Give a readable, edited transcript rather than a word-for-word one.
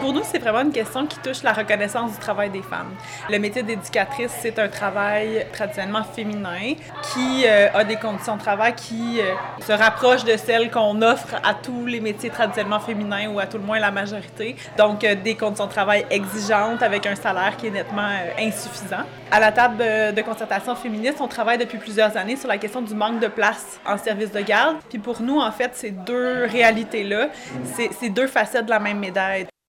Pour nous, c'est vraiment une question qui touche la reconnaissance du travail des femmes. Le métier d'éducatrice, c'est un travail traditionnellement féminin qui a des conditions de travail qui se rapprochent de celles qu'on offre à tous les métiers traditionnellement féminins ou à tout le moins la majorité. Donc, des conditions de travail exigeantes avec un salaire qui est nettement insuffisant. À la table de concertation féministe, on travaille depuis plusieurs années sur la question du manque de place en service de garde. Puis pour nous, en fait, ces deux réalités-là, c'est deux facettes de la même médaille.